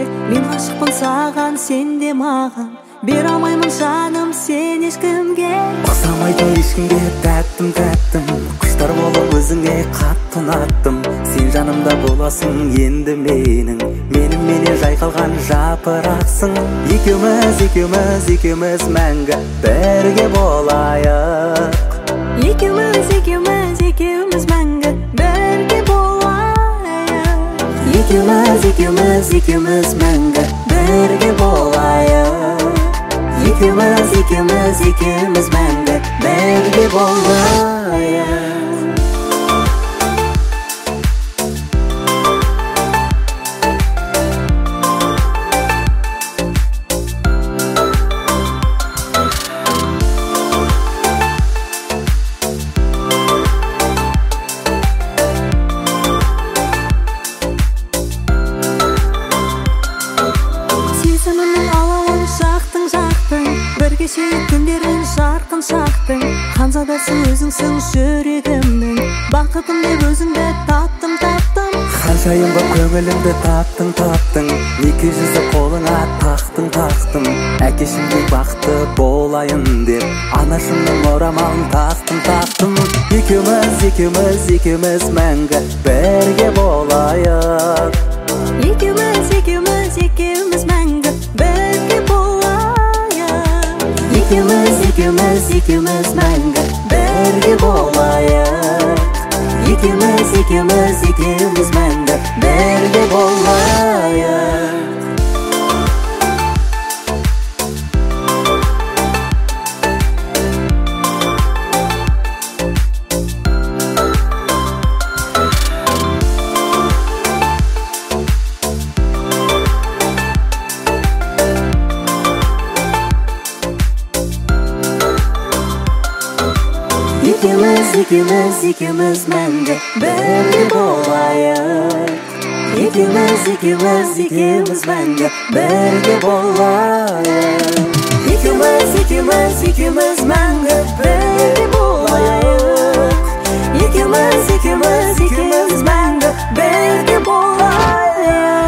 Мен ғашықпын саған, сен де маған. Бере алмаймын жаным сен ешкімге. Ұқсамайды ешкімге тәттім тәттім, құштар болып өзіңе қатты ұнаттым. Сен жанымда боласың енді менің, меніменен жайқалған жапырақсың. Екеуміз мәңгі бірге болайық. Екеуміз мәңгі бірге болайық. Екеуміз мәңгі бірге болайық. Екеуміз мәңгі бірге болайық. Сезімімнің алауын жақтың, бірге сүйіп күндерін жарқын шақтың. Ханзадасың өзіңсің жүрегімнің, бақытым деп өзіңді таптым. Ханшайым боп көңілімді таптың, неке жүзі қолыңа тақтың. Әкешімдей бақытты болайын деп, анашымның орамалын тақтым. Екеуміз мәңгі бірге болайық. Екеуміз мәңгі бірге болайық. Екеуміз мәңгі бірге болайық. Екеуміз мәңгі бірге болайық. Екеуміз мәңгі бірге болайық. Екеуміз мәңгі бірге болайық. Екеуміз мәңгі бірге болайық. Екеуміз мәңгі бірге болайық.